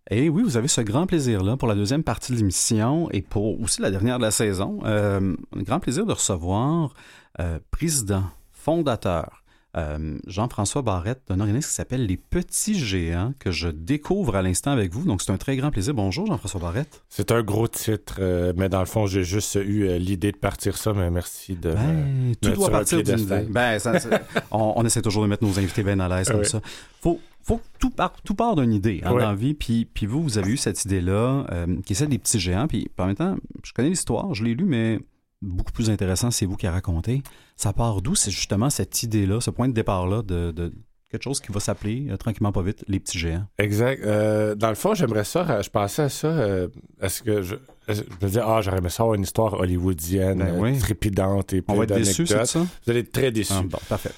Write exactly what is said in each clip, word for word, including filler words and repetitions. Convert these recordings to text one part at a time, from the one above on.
Et oui, vous avez ce grand plaisir-là pour la deuxième partie de l'émission et pour aussi la dernière de la saison. Euh, un grand plaisir de recevoir euh, président, fondateur, euh, Jean-François Barrette d'un organisme qui s'appelle Les Petits Géants, que je découvre à l'instant avec vous. Donc, c'est un très grand plaisir. Bonjour, Jean-François Barrette. C'est un gros titre, euh, mais dans le fond, j'ai juste eu euh, l'idée de partir ça, mais merci de... Ben, tout doit partir d'une idée. Ben, ça, on, on essaie toujours de mettre nos invités bien à l'aise comme oui. ça. Faut... faut que tout part, tout part d'une idée hein, ouais. dans la vie. Puis, puis vous, vous avez eu cette idée-là, euh, qui est celle des petits géants. Puis en même temps, je connais l'histoire, je l'ai lu, mais beaucoup plus intéressant, c'est vous qui a raconté. Ça part d'où? C'est justement cette idée-là, ce point de départ-là de, de quelque chose qui va s'appeler, euh, tranquillement pas vite, les petits géants. Exact. Euh, dans le fond, j'aimerais ça, je pensais à ça, euh, est-ce que je, je me disais, ah, j'aurais aimé ça avoir une histoire hollywoodienne, ben oui. trépidante et plein On va être déçus, c'est ça? Vous allez être très déçus. Ah, bon, parfait.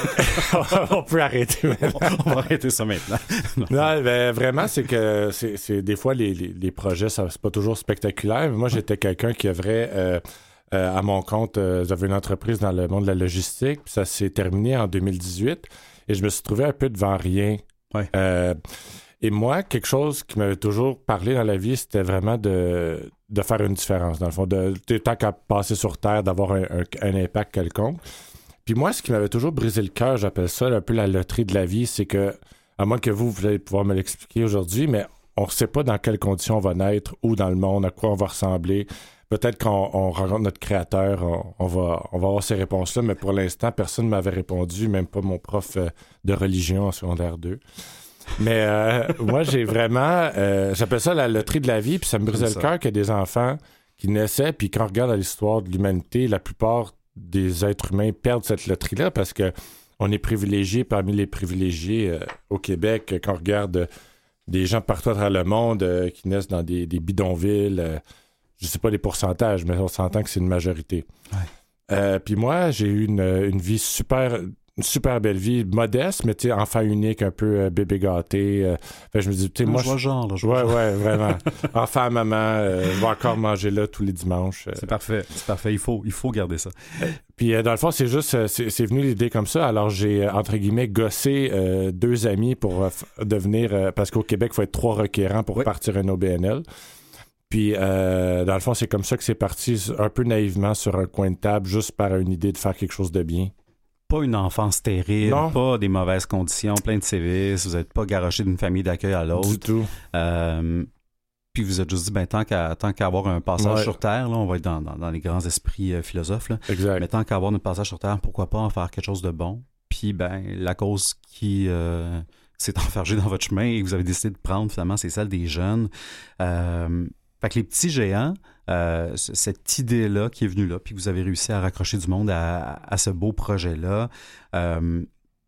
On peut arrêter maintenant. On va arrêter ça maintenant. non, non ben, vraiment, c'est que c'est, c'est des fois, les, les, les projets, ça, c'est pas toujours spectaculaire. Mais moi, j'étais quelqu'un qui œuvrait euh, euh, à mon compte. Euh, j'avais une entreprise dans le monde de la logistique, puis ça s'est terminé en deux mille dix-huit. Et je me suis trouvé un peu devant rien. Ouais. Euh, et moi, quelque chose qui m'avait toujours parlé dans la vie, c'était vraiment de, de faire une différence, dans le fond. De, de, tant qu'à passer sur Terre, d'avoir un, un, un impact quelconque. Puis moi, ce qui m'avait toujours brisé le cœur, j'appelle ça un peu la loterie de la vie, c'est que, à moins que vous, vous allez pouvoir me l'expliquer aujourd'hui, mais on ne sait pas dans quelles conditions on va naître, où dans le monde, à quoi on va ressembler. Peut-être quand on rencontre notre créateur, on, on, va, on va avoir ces réponses-là, mais pour l'instant, personne ne m'avait répondu, même pas mon prof de religion en secondaire deux. Mais euh, moi, j'ai vraiment... Euh, j'appelle ça la loterie de la vie, puis ça me brisait le cœur qu'il y a des enfants qui naissaient, puis quand on regarde l'histoire de l'humanité, la plupart des êtres humains perdent cette loterie-là parce que on est privilégiés parmi les privilégiés euh, au Québec. Quand on regarde euh, des gens partout à travers le monde euh, qui naissent dans des, des bidonvilles... Euh, je sais pas les pourcentages, mais on s'entend que c'est une majorité. Ouais. Euh, puis moi, j'ai eu une, une vie super, une super belle vie, modeste, mais tu sais, enfant unique, un peu euh, bébé gâté. Euh, fait, je me dis, tu sais, moi... Je vois genre, là, je ouais, vois ouais, vraiment. Enfant à maman, euh, je vais encore manger là tous les dimanches. Euh. C'est parfait, c'est parfait. Il faut, il faut garder ça. Euh, puis euh, dans le fond, c'est juste, c'est, c'est venu l'idée comme ça. Alors, j'ai, entre guillemets, gossé euh, deux amis pour euh, devenir... Euh, parce qu'au Québec, il faut être trois requérants pour oui. partir un O B N L. Puis, euh, dans le fond, c'est comme ça que c'est parti, un peu naïvement sur un coin de table, juste par une idée de faire quelque chose de bien. Pas une enfance terrible, non. Pas des mauvaises conditions, plein de sévices, vous n'êtes pas garoché d'une famille d'accueil à l'autre. Du tout. Euh, puis vous êtes juste dit, ben, tant qu'à, tant qu'à avoir un passage ouais. sur Terre, là, on va être dans, dans, dans les grands esprits euh, philosophes, là. Exact. Mais tant qu'à avoir notre passage sur Terre, pourquoi pas en faire quelque chose de bon? Puis, ben, la cause qui... Euh, s'est enfargée dans votre chemin et que vous avez décidé de prendre, finalement, c'est celle des jeunes. Euh, Fait que les petits géants, euh, cette idée-là qui est venue là, puis que vous avez réussi à raccrocher du monde à, à ce beau projet-là, euh,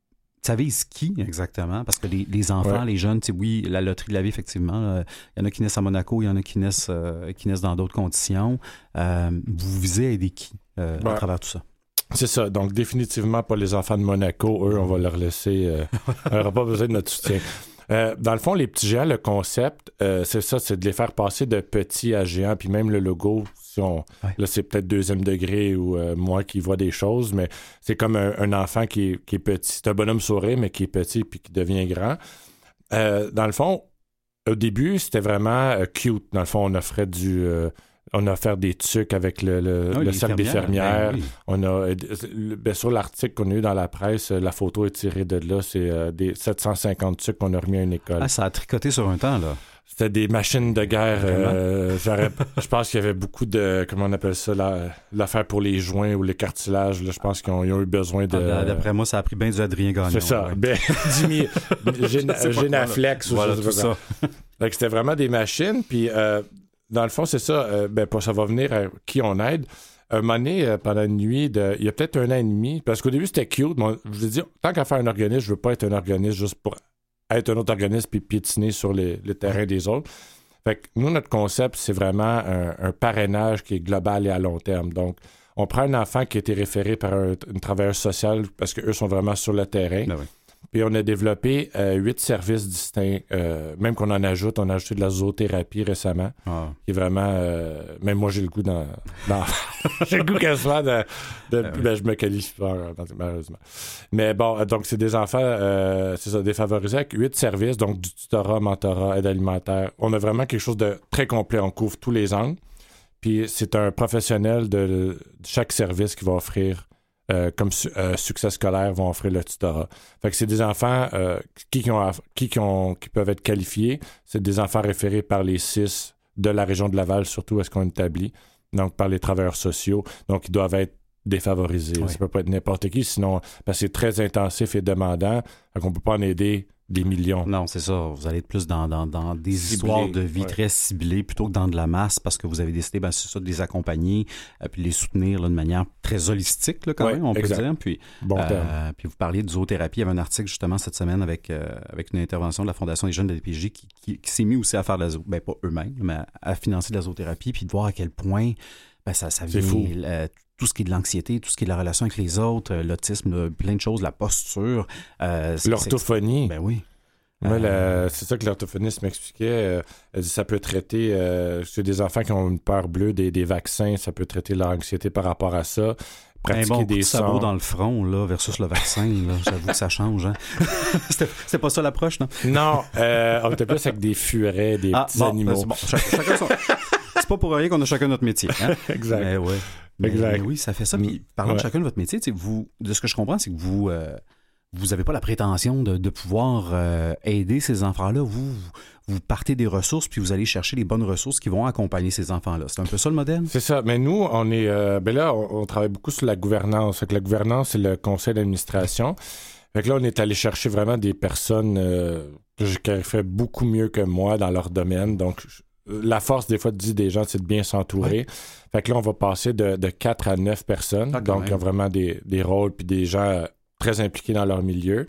ça vise qui exactement? Parce que les, les enfants, ouais. les jeunes, oui, la loterie de la vie, effectivement, il y en a qui naissent à Monaco, il y en a qui naissent, euh, qui naissent dans d'autres conditions. Euh, vous visez à aider qui euh, ouais. à travers tout ça? C'est ça. Donc, définitivement pas les enfants de Monaco. Eux, on va leur laisser... Euh, on n'aura pas besoin de notre soutien. Euh, dans le fond, les petits géants, le concept, euh, c'est ça, c'est de les faire passer de petits à géants, puis même le logo, si on, ouais. là, c'est peut-être deuxième degré ou euh, moi qui vois des choses, mais c'est comme un, un enfant qui est, qui est petit. C'est un bonhomme sourire, mais qui est petit puis qui devient grand. Euh, dans le fond, au début, c'était vraiment euh, cute. Dans le fond, on offrait du... Euh, on a offert des tucs avec le, le, oh, le cercle des fermières. Ben oui. On a, ben, sur l'article qu'on a eu dans la presse, la photo est tirée de là. C'est euh, des sept cent cinquante tucs qu'on a remis à une école. Ah, ça a tricoté sur un temps, là. C'était des machines de guerre. Euh, je pense qu'il y avait beaucoup de... Comment on appelle ça? La, l'affaire pour les joints ou les cartilages. Là, je pense qu'ils ont, ils ont eu besoin de... Ah, d'après moi, ça a pris bien du Adrien Gagnon. C'est ça. Ouais. Ben, dix mille Génaflex. Voilà, tout ça. Donc, c'était vraiment des machines. Puis... Euh, Dans le fond, c'est ça. Euh, ben, ça va venir à qui on aide. Un moment donné, euh, pendant une nuit, de, il y a peut-être un an et demi, parce qu'au début, c'était cute. Mais je veux dire, tant qu'à faire un organisme, je veux pas être un organisme juste pour être un autre organisme puis piétiner sur les, le terrain des autres. Fait que nous, notre concept, c'est vraiment un, un parrainage qui est global et à long terme. Donc, on prend un enfant qui a été référé par un, une travailleuse sociale parce qu'eux sont vraiment sur le terrain. Ben oui. Puis on a développé euh, huit services distincts. Euh, même qu'on en ajoute, on a ajouté de la zoothérapie récemment. Ah. Qui est vraiment... Euh, même moi, j'ai le goût dans... dans j'ai le goût quasiment de... de ah oui. Ben, je me qualifie pas, malheureusement. Mais bon, donc c'est des enfants, euh, c'est ça, défavorisés avec huit services, donc du tutorat, mentorat, aide alimentaire. On a vraiment quelque chose de très complet. On couvre tous les angles. Puis c'est un professionnel de, de chaque service qui va offrir... Euh, comme su- euh, succès scolaire vont offrir le tutorat. Fait que c'est des enfants euh, qui, qui, ont, qui, qui, ont, qui peuvent être qualifiés. C'est des enfants référés par les C I S de la région de Laval, surtout, est-ce qu'on établit. Donc, par les travailleurs sociaux. Donc, ils doivent être défavorisés. Oui. Ça peut pas être n'importe qui, sinon, parce que c'est très intensif et demandant. Fait qu'on peut pas en aider des millions. Non, c'est ça. Vous allez être plus dans, dans, dans des ciblé, histoires de vie ouais. très ciblées plutôt que dans de la masse parce que vous avez décidé, ben, c'est ça, de les accompagner et puis de les soutenir là, de manière très holistique, là, quand ouais, même, on exact. peut dire. Puis, bon euh, puis vous parliez de zoothérapie. Il y avait un article justement cette semaine avec, euh, avec une intervention de la Fondation des jeunes de l'A D P J qui, qui, qui s'est mis aussi à faire de la zoothérapie, ben pas eux-mêmes, mais à, à financer de la zoothérapie puis de voir à quel point ben, ça, ça vient... C'est fou. Euh, tout ce qui est de l'anxiété, tout ce qui est de la relation avec les autres, euh, l'autisme, là, plein de choses, la posture. Euh, L'orthophonie. Ben oui. Moi, la, c'est ça que l'orthophoniste m'expliquait. Euh, elle dit ça peut traiter, euh, chez des enfants qui ont une peur bleue des, des vaccins, ça peut traiter leur anxiété par rapport à ça. Pratiquer un bon des sabot sons dans le front là, versus le vaccin, là, j'avoue que ça change. Hein? c'était, c'était pas ça l'approche, non? Non, euh, on était plus avec des furets, des ah, petits bon, animaux. C'est, bon. Ch- chacun son... c'est pas pour rien qu'on a chacun notre métier. Hein? Exact. Mais ouais. Mais, exact. Mais oui, ça fait ça. Puis parlant ouais. de chacun de votre métier, vous, de ce que je comprends, c'est que vous... Euh, vous n'avez pas la prétention de, de pouvoir euh, aider ces enfants-là. Vous, vous partez des ressources, puis vous allez chercher les bonnes ressources qui vont accompagner ces enfants-là. C'est un peu ça le modèle? C'est ça. Mais nous, on est... Euh, ben là, on, on travaille beaucoup sur la gouvernance. Fait que la gouvernance, c'est le conseil d'administration. Fait que là, on est allé chercher vraiment des personnes euh, qui ont fait beaucoup mieux que moi dans leur domaine. Donc, la force, des fois, dit des gens, c'est de bien s'entourer. Ouais. Fait que là, on va passer de, de quatre à neuf personnes. Ah, donc, il y a vraiment des, des rôles, puis des gens... très impliqués dans leur milieu.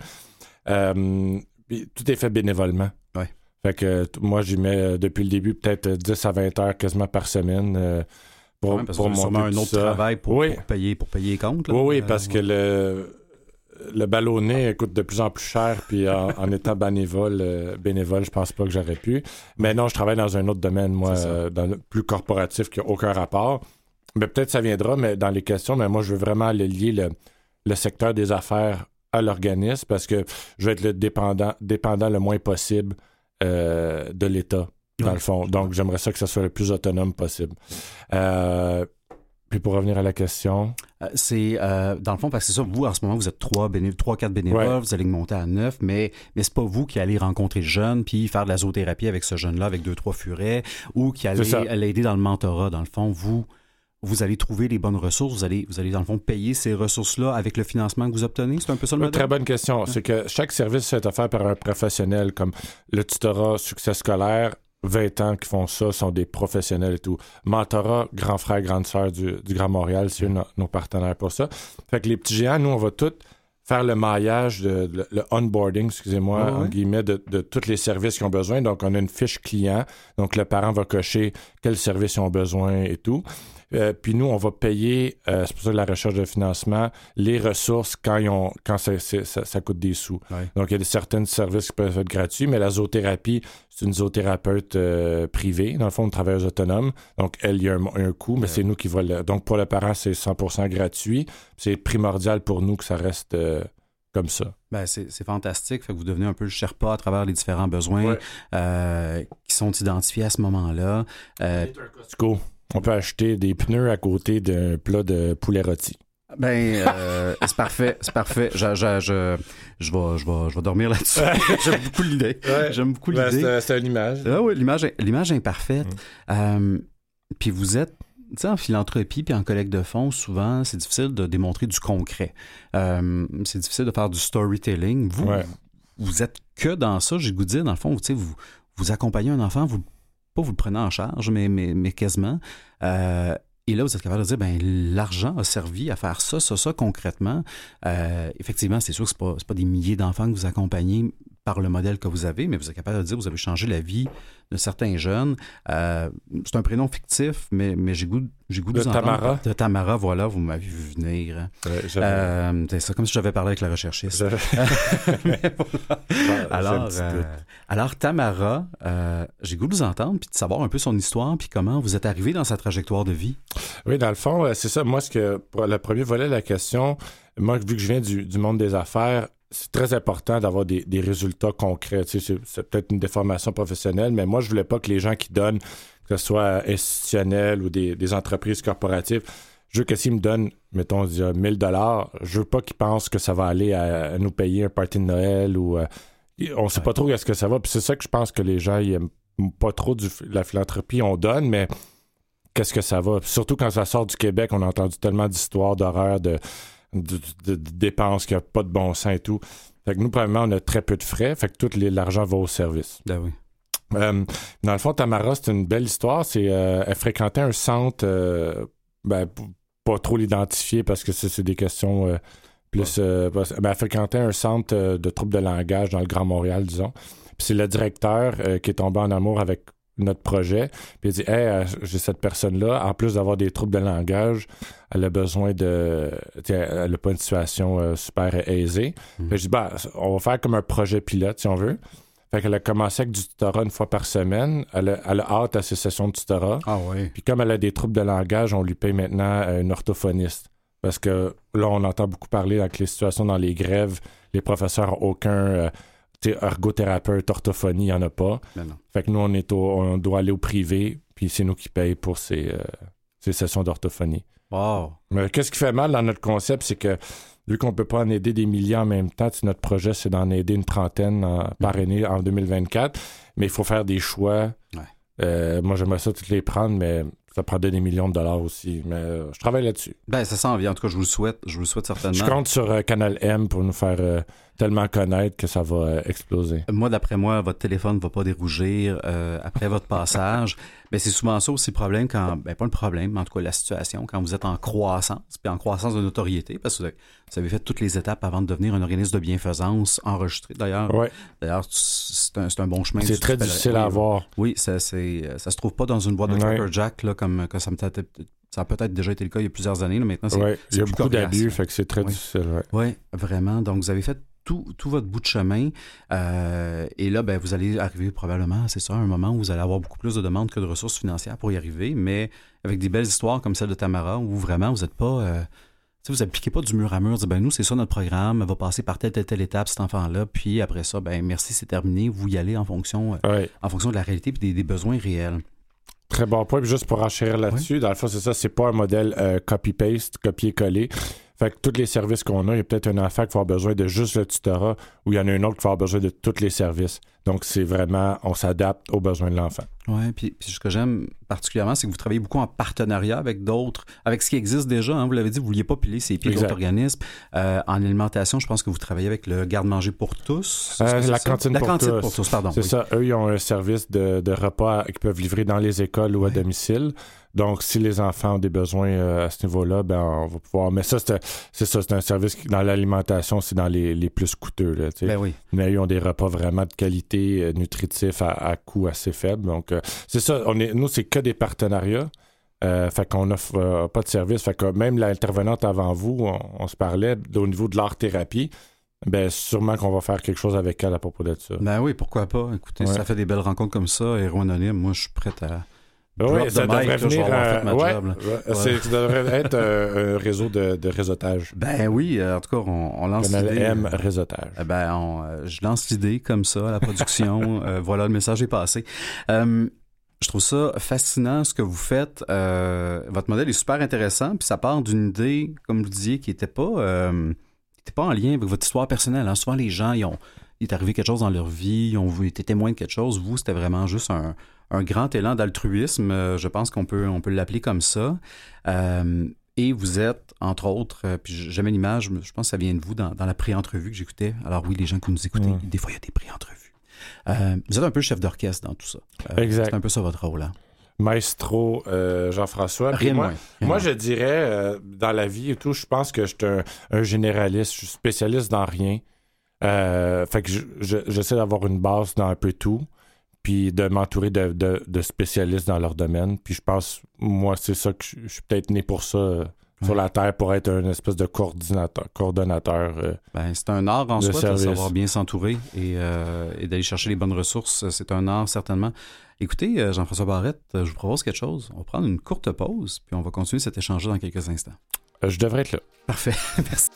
Euh, tout est fait bénévolement. Ouais. Fait que t- moi, j'y mets euh, depuis le début peut-être dix à vingt heures quasiment par semaine euh, pour, ouais, parce pour que monter sûrement un autre ça. travail pour, oui. pour, payer, pour payer les comptes. Là. Oui, oui, euh, parce ouais. que le, le ballonnet coûte de plus en plus cher, puis en, en étant bénévole, euh, bénévole, je pense pas que j'aurais pu. Mais non, je travaille dans un autre domaine, moi, euh, dans le plus corporatif qui n'a aucun rapport. Mais peut-être ça viendra mais dans les questions, mais moi, je veux vraiment le lier le, le secteur des affaires à l'organisme parce que je vais être le dépendant, dépendant le moins possible euh, de l'État, dans ouais. le fond. Donc, j'aimerais ça que ça soit le plus autonome possible. Euh, puis pour revenir à la question... Euh, c'est, euh, dans le fond, parce que c'est ça, vous, en ce moment, vous êtes trois, béné- trois quatre bénévoles, ouais. vous allez monter à neuf, mais, mais c'est pas vous qui allez rencontrer le jeune puis faire de la zoothérapie avec ce jeune-là, avec deux, trois furets, ou qui allez l'aider dans le mentorat. Dans le fond, vous... Vous allez trouver les bonnes ressources, vous allez, vous allez dans le fond payer ces ressources-là avec le financement que vous obtenez? C'est un peu ça le modèle? Très bonne question. C'est que chaque service est offert par un professionnel, comme le tutorat, succès scolaire, vingt ans qui font ça, sont des professionnels et tout. Mentorat, grand frère, grande sœur du, du Grand Montréal, c'est eux nos, nos partenaires pour ça. Fait que les petits géants, nous, on va tous faire le maillage, de, le, le onboarding, excusez-moi, oh, en ouais. guillemets, de, de tous les services qu'ils ont besoin. Donc, on a une fiche client. Donc, le parent va cocher quels services ils ont besoin et tout. Euh, puis nous, on va payer, euh, c'est pour ça la recherche de financement, les ressources quand, ils ont, quand ça, ça, ça coûte des sous. Ouais. Donc, il y a des, certains services qui peuvent être gratuits, mais la zoothérapie, c'est une zoothérapeute euh, privée, dans le fond, une travailleuse autonome. Donc, elle, il y a un, un coût, mais ouais. c'est nous qui va le... Donc, pour le parent, c'est cent pour cent gratuit. C'est primordial pour nous que ça reste euh, comme ça. Ben, c'est, c'est fantastique. Fait que vous devenez un peu le Sherpa à travers les différents besoins ouais. euh, qui sont identifiés à ce moment-là. Euh, c'est un Costco. On peut acheter des pneus à côté d'un plat de poulet rôti. Ben, euh, c'est parfait, c'est parfait. Je, je, je, je, vais, je, vais, je vais dormir là-dessus. J'aime beaucoup l'idée. Ouais. J'aime beaucoup ben, l'idée. C'est, c'est une image. Ah oui, l'image, l'image imparfaite. Mmh. Euh, puis vous êtes, tu sais, en philanthropie puis en collecte de fonds, souvent, c'est difficile de démontrer du concret. Euh, c'est difficile de faire du storytelling. Vous, ouais. vous êtes que dans ça, j'ai le goût de dire, dans le fond, tu sais, vous, vous accompagnez un enfant, vous pas vous le prenez en charge, mais, mais, mais quasiment. Euh, et là, vous êtes capable de dire, ben l'argent a servi à faire ça, ça, ça concrètement. Euh, effectivement, c'est sûr que c'est pas, c'est pas des milliers d'enfants que vous accompagnez par le modèle que vous avez, mais vous êtes capable de dire que vous avez changé la vie de certains jeunes. Euh, c'est un prénom fictif, mais, mais j'ai goût, j'ai goût de, de vous entendre. Tamara. De Tamara, voilà, vous m'avez vu venir. Ouais, euh, c'est ça, comme si j'avais parlé avec la recherchiste. Mais voilà. Ouais, alors, euh, alors, Tamara, euh, j'ai goût de vous entendre, puis de savoir un peu son histoire, puis comment vous êtes arrivé dans sa trajectoire de vie. Oui, dans le fond, c'est ça. Moi, ce que pour le premier volet de la question, moi, vu que je viens du, du monde des affaires, c'est très important d'avoir des, des résultats concrets. Tu sais, c'est, c'est peut-être une déformation professionnelle, mais moi, je voulais pas que les gens qui donnent, que ce soit institutionnel ou des, des entreprises corporatives, je veux que s'ils me donnent, mettons, mille dollars, je veux pas qu'ils pensent que ça va aller à, à nous payer un party de Noël ou... Euh, on sait ouais. pas trop est-ce que ça va. Puis c'est ça que je pense que les gens, ils aiment pas trop du, la philanthropie, on donne, mais qu'est-ce que ça va? Puis surtout quand ça sort du Québec, on a entendu tellement d'histoires d'horreur, de... De, de, de dépenses, qu'il n'y a pas de bon sens et tout. Fait que nous, probablement, on a très peu de frais. Fait que tout les, l'argent va au service. Ben oui. Euh, dans le fond, Tamara, c'est une belle histoire. C'est, euh, elle fréquentait un centre, euh, ben, p- pas trop l'identifier parce que c'est, c'est des questions euh, plus... Euh, ben, elle fréquentait un centre euh, de troubles de langage dans le Grand Montréal, disons. Puis c'est le directeur euh, qui est tombé en amour avec notre projet, puis il dit « Hey, j'ai cette personne-là, en plus d'avoir des troubles de langage, elle a besoin de... Elle n'a pas une situation euh, super aisée. Mm. » Puis je dis « Ben, on va faire comme un projet pilote, si on veut. » Fait qu'elle a commencé avec du tutorat une fois par semaine. Elle a, elle a hâte à ses sessions de tutorat. Ah oui. Puis comme elle a des troubles de langage, on lui paye maintenant euh, une orthophoniste. Parce que là, on entend beaucoup parler avec les situations dans les grèves. Les professeurs n'ont aucun... Euh, ergothérapeute, orthophonie, il n'y en a pas. Fait que nous, on, est au, on doit aller au privé, puis c'est nous qui payons pour ces, euh, ces sessions d'orthophonie. Wow. Mais qu'est-ce qui fait mal dans notre concept, c'est que vu qu'on ne peut pas en aider des milliers en même temps, notre projet, c'est d'en aider une trentaine en, par année en deux mille vingt-quatre, mais il faut faire des choix. Ouais. Euh, moi, j'aimerais ça toutes les prendre, mais ça prendrait des millions de dollars aussi. Mais euh, je travaille là-dessus. Ben, ça s'en vient. En tout cas, je vous le souhaite. Je vous le souhaite certainement. Je compte sur euh, Canal M pour nous faire euh, tellement connaître que ça va euh, exploser. Moi, d'après moi, votre téléphone ne va pas dérougir euh, après votre passage. Mais c'est souvent ça aussi le problème quand... Ben, pas le problème, mais en tout cas la situation, quand vous êtes en croissance, puis en croissance de notoriété, parce que vous avez, vous avez fait toutes les étapes avant de devenir un organisme de bienfaisance enregistré. D'ailleurs, ouais. d'ailleurs c'est, un, c'est un bon chemin. C'est très difficile à avoir. Oui, ça, c'est, ça se trouve pas dans une boîte de ouais. Tracker Jack, là, comme que ça me t'a... Ça a peut-être déjà été le cas il y a plusieurs années. Là. Maintenant, c'est, ouais, c'est il y a plus beaucoup coriace. d'abus, fait que c'est très oui. difficile. Oui, ouais, vraiment. Donc, vous avez fait tout, tout votre bout de chemin. Euh, et là, ben, vous allez arriver probablement, c'est ça, à un moment où vous allez avoir beaucoup plus de demandes que de ressources financières pour y arriver, mais avec des belles histoires comme celle de Tamara, où vraiment, vous n'êtes pas... Euh, vous n'appliquez pas du mur à mur, dites, ben nous, c'est ça notre programme, va passer par telle, telle, telle étape, cet enfant-là, puis après ça, ben merci, c'est terminé. Vous y allez en fonction, euh, ouais. en fonction de la réalité et des, des besoins réels. Très bon point. Puis juste pour enchérir là-dessus, oui. Dans le fond, c'est ça, c'est pas un modèle euh, copy-paste, copier-coller. Fait que tous les services qu'on a, il y a peut-être un enfant qui va avoir besoin de juste le tutorat ou il y en a un autre qui va avoir besoin de tous les services. Donc, c'est vraiment, on s'adapte aux besoins de l'enfant. Oui, puis, puis ce que j'aime particulièrement, c'est que vous travaillez beaucoup en partenariat avec d'autres, avec ce qui existe déjà. Hein, vous l'avez dit, vous ne vouliez pas piler ses pieds d'autres organismes. Euh, en alimentation, je pense que vous travaillez avec le garde-manger pour tous. Euh, la cantine, la pour, cantine tous. pour tous. Pardon. C'est oui. ça. Eux, ils ont un service de, de repas qu'ils peuvent livrer dans les écoles ou oui. à domicile. Donc, si les enfants ont des besoins euh, à ce niveau-là, ben on va pouvoir... Mais ça, c'est, c'est ça, c'est un service qui, dans l'alimentation, c'est dans les, les plus coûteux. Là, ben oui. Mais ils ont des repas vraiment de qualité, euh, nutritifs, à, à coût assez faible. Donc, euh, c'est ça. On est, nous, c'est que des partenariats. Euh, fait qu'on n'offre euh, pas de service. Fait que même l'intervenante avant vous, on, on se parlait au niveau de l'art-thérapie. Ben, sûrement qu'on va faire quelque chose avec elle à propos de ça. Ben oui, pourquoi pas. Écoutez, ouais. Ça fait des belles rencontres comme ça. Héros anonyme, moi, je suis prête à... Oui, ça devrait mic, venir. Là, euh, ouais, job, ouais. C'est, ça devrait être un, un réseau de, de réseautage. Ben oui, en tout cas, on, on lance Canal l'idée. M réseautage. Euh, ben, on, euh, je lance l'idée comme ça à la production. euh, voilà, le message est passé. Euh, je trouve ça fascinant ce que vous faites. Euh, votre modèle est super intéressant, puis ça part d'une idée, comme vous disiez, qui n'était pas, euh, qui était pas en lien avec votre histoire personnelle. Hein. Souvent, les gens, ils ont, il est arrivé quelque chose dans leur vie, ils ont été témoins de quelque chose. Vous, c'était vraiment juste un un grand élan d'altruisme, euh, je pense qu'on peut, on peut l'appeler comme ça. Euh, et vous êtes, entre autres, euh, puis j'aimais l'image, je pense que ça vient de vous dans, dans la pré-entrevue que j'écoutais. Alors oui, les gens qui nous écoutaient, mmh. des fois, il y a des pré-entrevues. Euh, vous êtes un peu le chef d'orchestre dans tout ça. Euh, exact. C'est un peu ça votre rôle. Hein? Maestro euh, Jean-François. Rien moi, moins. Rien moi moins. je dirais, euh, dans la vie et tout, je pense que je suis un, un généraliste, je suis spécialiste dans rien. Euh, fait que je, je, j'essaie d'avoir une base dans un peu tout, puis de m'entourer de, de, de spécialistes dans leur domaine. Puis je pense, moi, c'est ça que je, je suis peut-être né pour ça euh, ouais. sur la Terre, pour être un espèce de coordinateur. coordonnateur euh, ben, c'est un art en de soi service. de savoir bien s'entourer et, euh, et d'aller chercher les bonnes ressources. C'est un art, certainement. Écoutez, Jean-François Barrette, je vous propose quelque chose. On va prendre une courte pause, puis on va continuer cet échange dans quelques instants. Euh, je devrais être là. Parfait. Merci.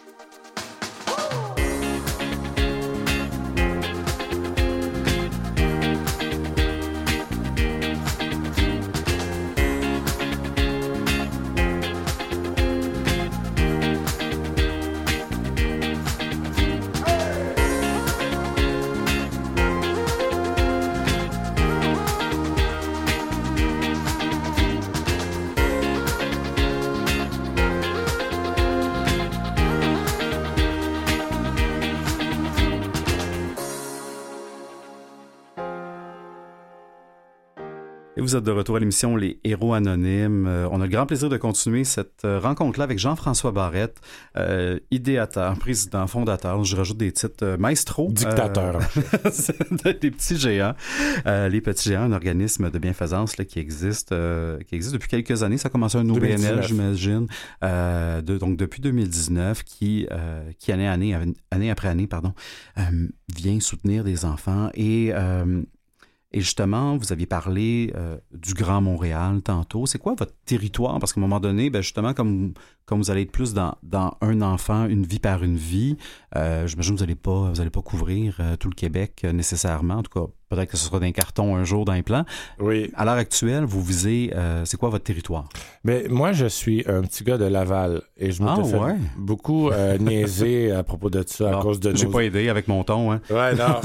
Et vous êtes de retour à l'émission Les Héros Anonymes. Euh, on a le grand plaisir de continuer cette euh, rencontre-là avec Jean-François Barrette, euh, idéateur, président, fondateur, je rajoute des titres, euh, maestro. Dictateur. Euh, des petits géants. Euh, les Petits Géants, un organisme de bienfaisance là, qui existe euh, qui existe depuis quelques années. Ça a commencé un O B N L, j'imagine. Euh, de, donc depuis deux mille dix-neuf, qui, euh, qui année, année, année après année, pardon, euh, vient soutenir des enfants et... Euh, Et justement, vous aviez parlé euh, du Grand Montréal tantôt. C'est quoi votre territoire? Parce qu'à un moment donné, ben justement, comme, comme vous allez être plus dans, dans un enfant, une vie par une vie, euh, j'imagine que vous n'allez pas, vous allez pas couvrir euh, tout le Québec euh, nécessairement. En tout cas, peut-être que ce sera d'un carton un jour dans les plans. Oui. À l'heure actuelle, vous visez, euh, c'est quoi votre territoire? Mais moi, je suis un petit gars de Laval et je m'étais ah, fait ouais. beaucoup euh, niaiser à propos de ça non, à cause de j'ai nos... pas aidé avec mon ton. Hein. Ouais, non.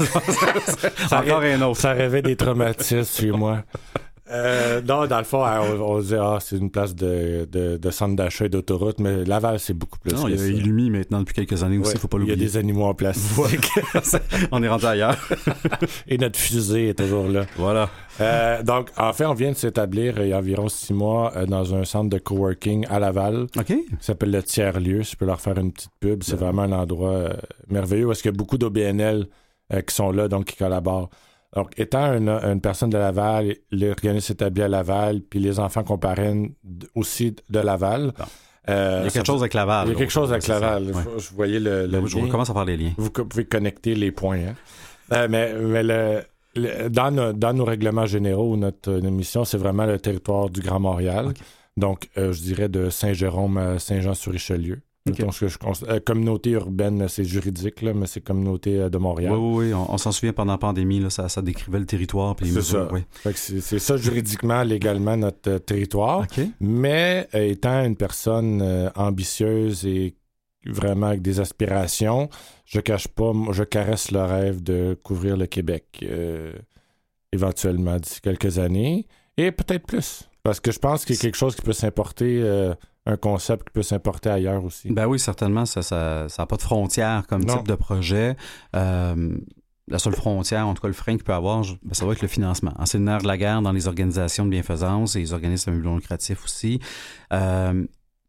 ça Encore rêve, un autre. Ça rêvait des traumatismes chez moi. Euh, non, dans le fond, on, on disait ah, c'est une place de, de, de centre d'achat et d'autoroute, mais Laval, c'est beaucoup plus. Non, que il y a ça. Illumi maintenant depuis quelques années aussi, il ouais, ne faut pas l'oublier. Il y a des animaux en plastique. On est rentré ailleurs. Et notre fusée est toujours là. Voilà. Euh, donc, en fait, on vient de s'établir il y a environ six mois euh, dans un centre de coworking à Laval. OK. Qui s'appelle le Tiers-Lieu. Je peux leur faire une petite pub. C'est ouais. vraiment un endroit euh, merveilleux parce qu'il y a beaucoup d'O B N L euh, qui sont là, donc qui collaborent. Donc, étant une, une personne de Laval, l'organisme s'établit à Laval, puis les enfants qu'on parraine aussi de Laval. Bon. Euh, il y a quelque chose avec Laval. Il y a quelque chose avec Laval. Ouais. Je voyais le, le Je commence à faire les liens. Vous pouvez connecter les points. Hein? euh, mais mais le, le, dans, nos, dans nos règlements généraux, notre, notre émission, c'est vraiment le territoire du Grand Montréal. Okay. Donc, euh, je dirais de Saint-Jérôme à Saint-Jean-sur-Richelieu. Okay. Donc, je, je, euh, communauté urbaine, c'est juridique, là, mais c'est communauté euh, de Montréal. Oui, oui, oui. On, on s'en souvient pendant la pandémie, là, ça, ça décrivait le territoire. Puis c'est ça. Oui. Fait que c'est, c'est ça, juridiquement, légalement, notre euh, territoire. Okay. Mais euh, étant une personne euh, ambitieuse et vraiment avec des aspirations, je cache pas, je caresse le rêve de couvrir le Québec euh, éventuellement d'ici quelques années et peut-être plus. Parce que je pense qu'il y a quelque chose qui peut s'importer... Euh, un concept qui peut s'importer ailleurs aussi. Ben oui, certainement, ça n'a ça, ça pas de frontières comme non. type de projet. Euh, la seule frontière, en tout cas le frein qu'il peut avoir, ben, ça va être le financement. C'est le nerf de la guerre dans les organisations de bienfaisance et les organismes non lucratifs aussi. Euh,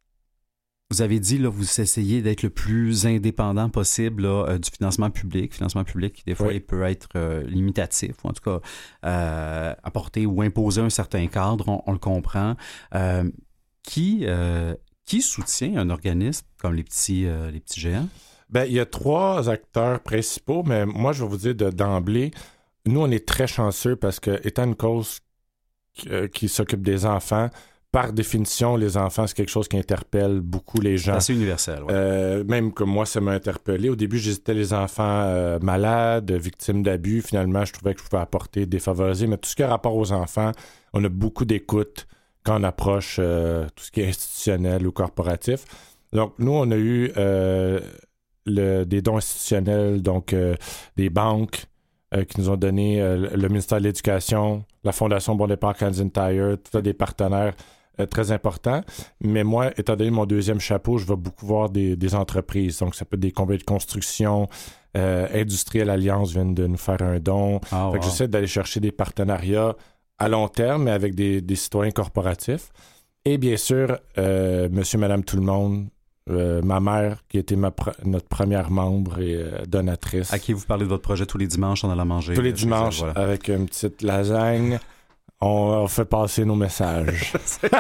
vous avez dit, là, vous essayez d'être le plus indépendant possible là, euh, du financement public. Financement public qui, des fois, oui. il peut être euh, limitatif, ou en tout cas, euh, apporter ou imposer un certain cadre, on, on le comprend. Euh, Qui, euh, qui soutient un organisme comme les petits, euh, les petits géants? Bien, il y a trois acteurs principaux, mais moi, je vais vous dire de, d'emblée, nous, on est très chanceux parce que, étant une cause qui, euh, qui s'occupe des enfants, par définition, les enfants, c'est quelque chose qui interpelle beaucoup les gens. C'est assez universel, oui. Euh, même que moi, ça m'a interpellé. Au début, j'hésitais les enfants euh, malades, victimes d'abus. Finalement, je trouvais que je pouvais apporter défavorisés. Mais tout ce qui a rapport aux enfants, on a beaucoup d'écoute quand on approche euh, tout ce qui est institutionnel ou corporatif. Donc, nous, on a eu euh, le, des dons institutionnels, donc euh, des banques euh, qui nous ont donné euh, le ministère de l'Éducation, la Fondation Bon Départ Canadian Tire, tout ça, des partenaires euh, très importants. Mais moi, étant donné mon deuxième chapeau, je vais beaucoup voir des, des entreprises. Donc, ça peut être des compagnies de construction, euh, Industrielle Alliance viennent de nous faire un don. Oh, fait que wow. j'essaie d'aller chercher des partenariats à long terme, mais avec des, des citoyens corporatifs. Et bien sûr, euh, monsieur, madame, tout le monde, euh, ma mère, qui était ma pr- notre première membre et euh, donatrice. À qui vous parlez de votre projet tous les dimanches en allant manger. Tous les dimanches, ça, voilà. Avec une petite lasagne, on, on fait passer nos messages.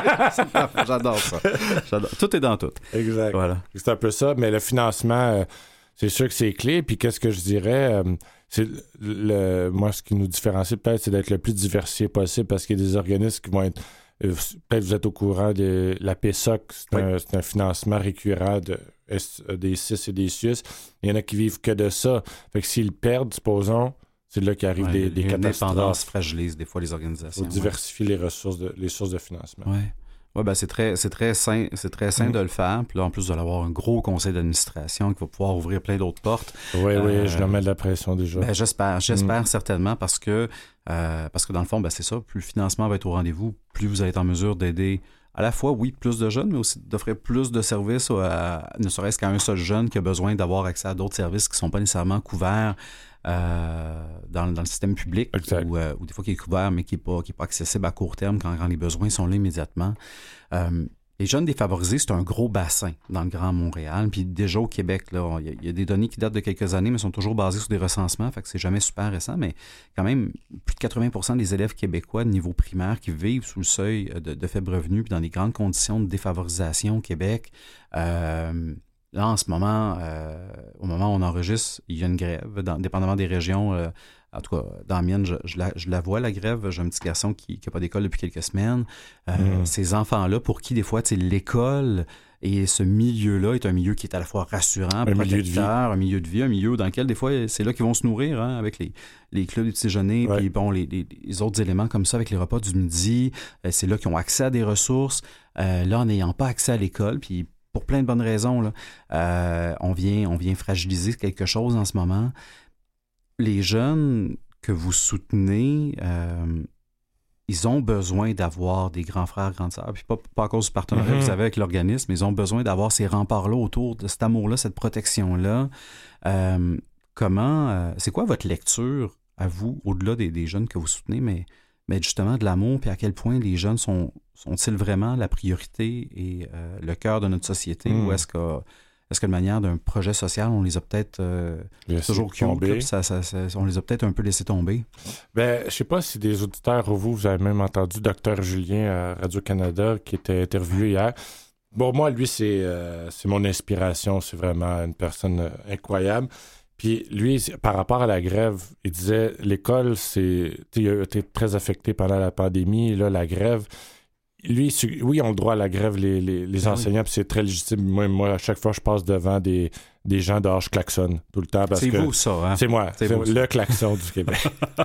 J'adore ça. J'adore. Tout est dans tout. Exact. Voilà. C'est un peu ça, mais le financement, euh, c'est sûr que c'est clé. Puis qu'est-ce que je dirais... Euh, c'est le, moi, ce qui nous différencie peut-être, c'est d'être le plus diversifié possible parce qu'il y a des organismes qui vont être... Euh, peut-être vous êtes au courant de la P S O C, c'est, oui. un, c'est un financement récurrent de, des C I S et des S U S. Il y en a qui vivent que de ça. Fait que s'ils perdent, supposons, c'est là qu'arrivent ouais, des, des catastrophes. L'indépendance fragilise des fois les organisations. Il faut diversifier ouais. les ressources de, les sources de financement. Oui. Ouais, ben c'est très, c'est très sain, c'est très sain mmh. de le faire. Puis là, en plus, vous allez avoir un gros conseil d'administration qui va pouvoir ouvrir plein d'autres portes. Oui, euh, oui, je leur mets de la pression déjà. Ben, j'espère, j'espère mmh. certainement parce que, euh, parce que dans le fond, ben, c'est ça, plus le financement va être au rendez-vous, plus vous allez être en mesure d'aider à la fois, oui, plus de jeunes, mais aussi d'offrir plus de services, à, ne serait-ce qu'à un seul jeune qui a besoin d'avoir accès à d'autres services qui ne sont pas nécessairement couverts Euh, dans, dans le système public ou, euh, ou des fois qui est couvert mais qui n'est pas, qui est pas accessible à court terme quand, quand les besoins sont là immédiatement. Euh, les jeunes défavorisés, c'est un gros bassin dans le Grand Montréal. Puis déjà au Québec, il y, y a des données qui datent de quelques années mais sont toujours basées sur des recensements, fait que c'est jamais super récent, mais quand même plus de quatre-vingts pour cent des élèves québécois de niveau primaire qui vivent sous le seuil de, de faible revenu puis dans des grandes conditions de défavorisation au Québec. Euh, Là, en ce moment, euh, au moment où on enregistre, il y a une grève, dans, dépendamment des régions. Euh, en tout cas, dans la mienne, je, je, la, je la vois, la grève. J'ai un petit garçon qui n'a pas d'école depuis quelques semaines. Euh, mmh. Ces enfants-là, pour qui, des fois, l'école et ce milieu-là est un milieu qui est à la fois rassurant, un milieu de vie. un milieu de vie, un milieu dans lequel, des fois, c'est là qu'ils vont se nourrir, hein, avec les, les clubs du petit déjeuner, ouais. puis bon, les, les, les autres éléments comme ça, avec les repas du midi. Euh, c'est là qu'ils ont accès à des ressources. Euh, là, en n'ayant pas accès à l'école, puis pour plein de bonnes raisons, là, euh, on vient, on vient fragiliser quelque chose en ce moment. Les jeunes que vous soutenez, euh, ils ont besoin d'avoir des grands frères, grandes sœurs, puis pas, pas à cause du partenariat mm-hmm. que vous avez avec l'organisme, ils ont besoin d'avoir ces remparts-là autour de cet amour-là, cette protection-là. Euh, comment, euh, c'est quoi votre lecture à vous, au-delà des, des jeunes que vous soutenez, mais, mais justement de l'amour, puis à quel point les jeunes sont... sont-ils vraiment la priorité et euh, le cœur de notre société mmh. ou est-ce que, est-ce que de manière d'un projet social, on les a peut-être euh, toujours cute, ça, ça, ça, on les a peut-être un peu laissés tomber? Ben, je sais pas si des auditeurs ou vous, vous avez même entendu Docteur Julien à Radio-Canada qui était interviewé hier. Bon, moi, lui, c'est, euh, c'est mon inspiration. C'est vraiment une personne euh, incroyable. Puis lui, par rapport à la grève, il disait, l'école, c'est, il a été très affecté pendant la pandémie. Là, la grève... Lui, oui, ils ont le droit à la grève, les, les, les ah enseignants, oui. Puis c'est très légitime. Moi, moi, à chaque fois, je passe devant des, des gens dehors, je klaxonne tout le temps. Parce c'est que vous, ça, hein? C'est moi, c'est, c'est vous, le ça. klaxon du Québec.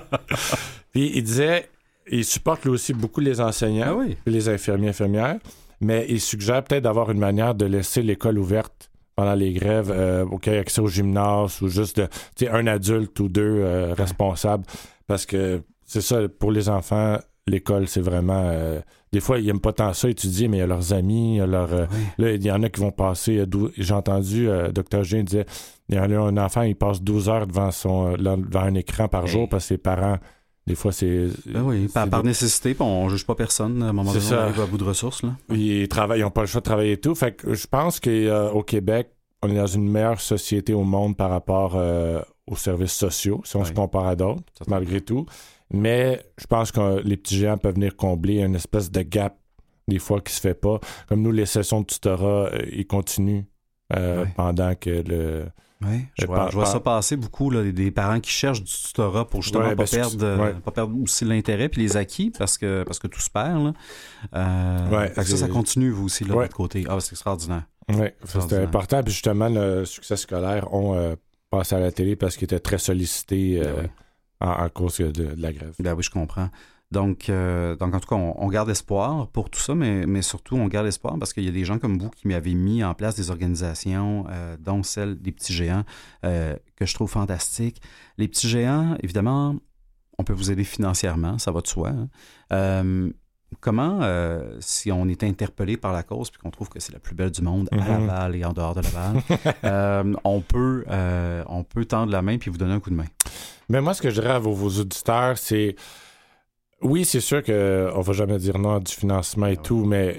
Puis il disait, il supporte lui aussi beaucoup les enseignants, ah oui. et les infirmiers, infirmières, mais il suggère peut-être d'avoir une manière de laisser l'école ouverte pendant les grèves, euh, auquel il y a accès au gymnase, ou juste de, tu sais, un adulte ou deux euh, responsables. Parce que c'est ça, pour les enfants, l'école, c'est vraiment... Euh, des fois, ils n'aiment pas tant ça étudier, mais il y a leurs amis, il y a leur... Euh, oui. Là, il y en a qui vont passer... Euh, douze, j'ai entendu, euh, Docteur Jean disait, il y a un enfant, il passe douze heures devant, son, euh, devant un écran par hey. jour parce que ses parents... Des fois, c'est... Ben oui, par, par nécessité, puis on ne juge pas personne. À un moment c'est donné, ça. on arrive à bout de ressources. Là. Ils travaillent, ils n'ont pas le choix de travailler et tout. Fait que je pense qu'au euh, Québec, on est dans une meilleure société au monde par rapport euh, aux services sociaux, si on oui. se compare à d'autres, malgré tout. Mais je pense que les petits géants peuvent venir combler une espèce de gap, des fois, qui se fait pas. Comme nous, les sessions de tutorat, euh, ils continuent euh, oui. pendant que le... Oui, je vois, par, je vois par... ça passer beaucoup, là, des parents qui cherchent du tutorat pour justement ouais, pas, ben, perdre, ouais. pas perdre aussi l'intérêt puis les acquis parce que, parce que tout se perd. Là. Euh, ouais, fait que ça, ça continue, vous aussi, là, ouais. de votre côté. Ah, c'est extraordinaire. Oui, c'était important. Puis justement, le succès scolaire ont euh, passé à la télé parce qu'ils étaient très sollicités euh, oui. en, en cause de, de la grève. Ben oui, je comprends. Donc, euh, donc, en tout cas, on, on garde espoir pour tout ça, mais, mais surtout, on garde espoir parce qu'il y a des gens comme vous qui m'avaient mis en place des organisations, euh, dont celle des Petits Géants, euh, que je trouve fantastique. Les Petits Géants, évidemment, on peut vous aider financièrement, ça va de soi. Hein. Euh, comment, euh, si on est interpellé par la cause puis qu'on trouve que c'est la plus belle du monde mm-hmm. à Laval et en dehors de Laval, euh, on, peut, euh, on peut tendre la main puis vous donner un coup de main? Mais moi, ce que je dirais à vos, vos auditeurs, c'est... Oui, c'est sûr qu'on ne va jamais dire non à du financement et ah tout, oui. mais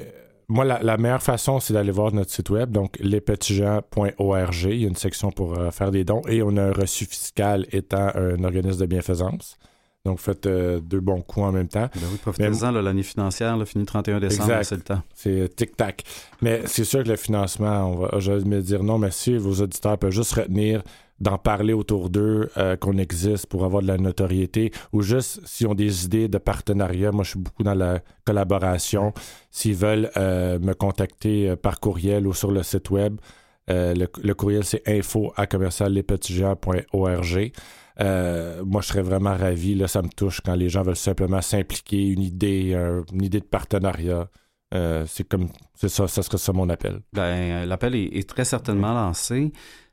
moi, la, la meilleure façon, c'est d'aller voir notre site web, donc les petits géants point org. Il y a une section pour euh, faire des dons et on a un reçu fiscal étant un organisme de bienfaisance. Donc, faites euh, deux bons coups en même temps. Ben oui, profitez-en, là, l'année financière, là, finit le trente et un décembre, exact. C'est le temps. C'est tic-tac. Mais c'est sûr que le financement, on va, je vais me dire non, merci, vos auditeurs peuvent juste retenir d'en parler autour d'eux, euh, qu'on existe pour avoir de la notoriété, ou juste s'ils ont des idées de partenariat. Moi, je suis beaucoup dans la collaboration. S'ils veulent euh, me contacter par courriel ou sur le site web, euh, le, le courriel, c'est info à commercial les petits géants point org. Euh, moi, je serais vraiment ravi. Là, ça me touche quand les gens veulent simplement s'impliquer, une idée, un, une idée de partenariat. Euh, c'est comme, c'est ça, ça serait ça mon appel. Ben, l'appel est, est très certainement lancé.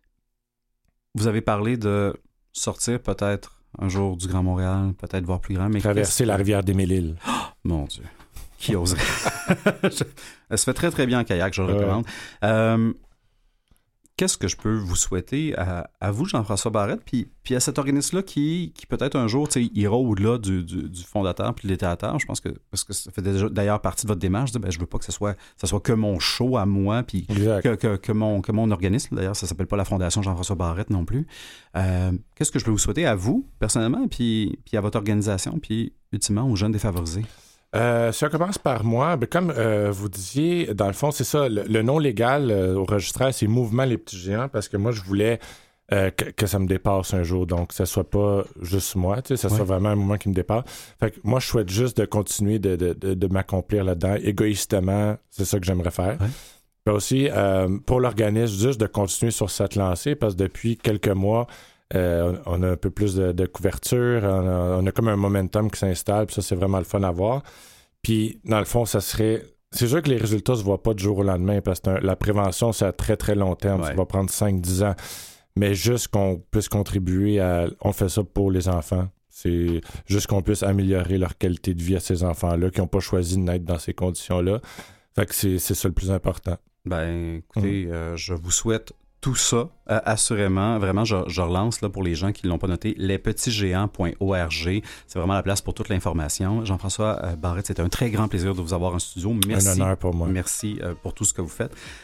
Vous avez parlé de sortir peut-être un jour du Grand Montréal, peut-être voir plus grand, mais traverser la rivière des Mille-Îles. Oh, mon Dieu, qui oserait. Elle se fait très très bien en kayak, je le recommande. Ouais. Euh, Qu'est-ce que je peux vous souhaiter à, à vous, Jean-François Barrette, puis, puis à cet organisme-là qui, qui peut-être un jour ira au-delà du, du, du fondateur puis de l'étateur. Je pense que, parce que ça fait déjà, d'ailleurs partie de votre démarche, de, ben, je veux pas que ce soit, ça soit que mon show à moi, puis que, que, que, mon, que mon organisme. D'ailleurs, ça s'appelle pas la Fondation Jean-François Barrette non plus. Euh, qu'est-ce que je peux vous souhaiter à vous, personnellement, puis, puis à votre organisation, puis ultimement aux jeunes défavorisés? Euh, si on commence par moi, ben comme euh, vous disiez, dans le fond, c'est ça, le, le nom légal euh, au registraire, c'est Mouvement Les Petits Géants, parce que moi, je voulais euh, que, que ça me dépasse un jour, donc que ça soit pas juste moi, tu sais, ça ouais. soit vraiment un mouvement qui me dépasse. Fait que moi, je souhaite juste de continuer de, de, de, de m'accomplir là-dedans. Égoïstement, c'est ça que j'aimerais faire. Ouais. Puis aussi, euh, pour l'organisme, juste de continuer sur cette lancée, parce que depuis quelques mois, euh, on, on a un peu plus de, de couverture, on a, on a comme un momentum qui s'installe, puis ça, c'est vraiment le fun à voir. Puis, dans le fond, ça serait... C'est sûr que les résultats ne se voient pas du jour au lendemain, parce que un, la prévention, c'est à très, très long terme. Ouais. Ça va prendre cinq dix ans. Mais juste qu'on puisse contribuer à... On fait ça pour les enfants. C'est juste qu'on puisse améliorer leur qualité de vie à ces enfants-là qui n'ont pas choisi de naître dans ces conditions-là. Fait que c'est, c'est ça le plus important. Ben, écoutez, mmh. euh, je vous souhaite tout ça, euh, assurément. Vraiment, je, je relance là, pour les gens qui ne l'ont pas noté, les petits géants point org. C'est vraiment la place pour toute l'information. Jean-François euh, Barrette, c'était un très grand plaisir de vous avoir en studio. Merci. Un honneur pour moi. Merci euh, pour tout ce que vous faites.